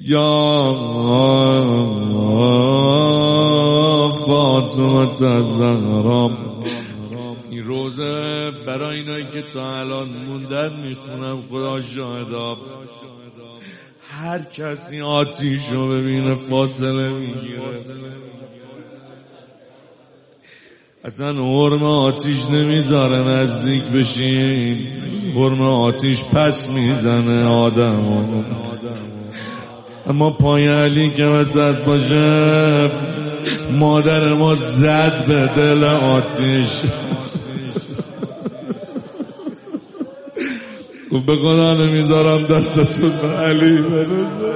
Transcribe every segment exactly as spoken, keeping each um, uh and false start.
یا فاطمه الزهرا. این روزه برای اینایی که تا الان موندن میخونم، خدا شاهدا، هر کسی آتیشو ببینه فاصله میگیره. اصلا حرم آتیش نمیذاره نزدیک بشین، حرم آتیش پس میزنه آدم. اما پای علی که وسط باشه، مادر ما زد به دل آتیش. و به خدا نمیذارم دستتون به علی برسه.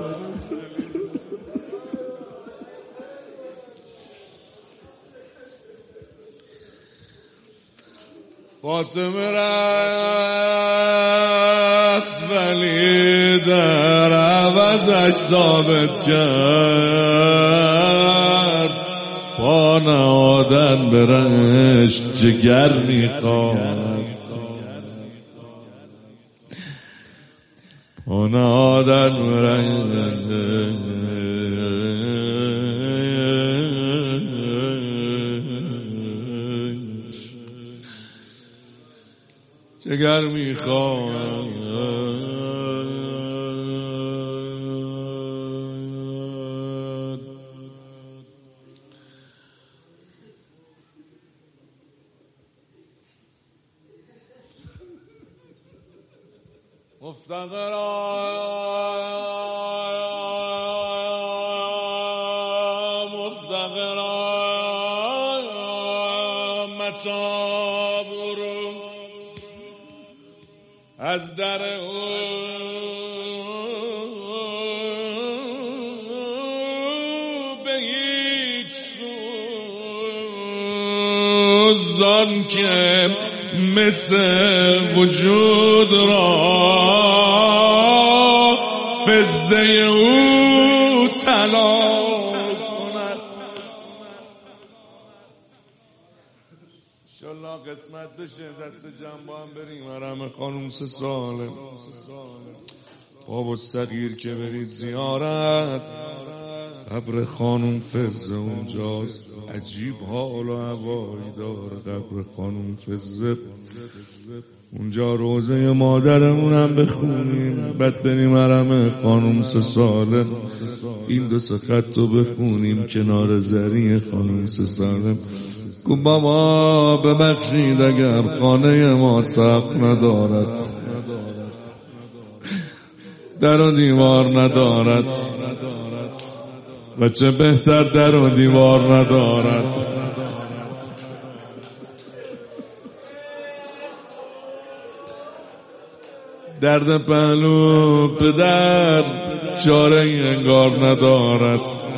فاطمه رفت ولی در عوضش ثابت کرد، پا نهادن به رهش جگر میخواد، پا نهادن به رهش جگر میخواد. مفتقران مفتقران متابرون از در او به هیچ سو زان که مثل وجود را فزده او طلا کند. انشالله قسمت بشه دست جمع با هم بریم حرم خانوم سه ساله. بابا صغیر که برید زیارت، قبر خانوم فزه اونجاست، عجیب حال و هوایی داره قبر خانوم فزه. اونجا روزه مادرمونم بخونیم، بعد بریم حرم خانوم سه ساله این دو سه خط رو بخونیم کنار زری خانوم سه ساله. گو بابا ببخشید اگر خانه ما سقف ندارد، در و دیوار ندارد، و چه بهتر در و دیوار ندارد. درد پهلو پدر چاره انگار ندارد،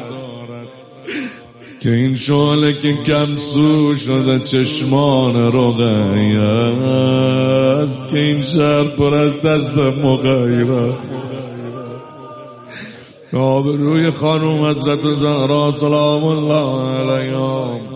که این شعله که کم سو شده چشمان رقیه است، که این شهر پر از دست مغیر است. آبروی خانوم حضرت زهرا سلام الله علیها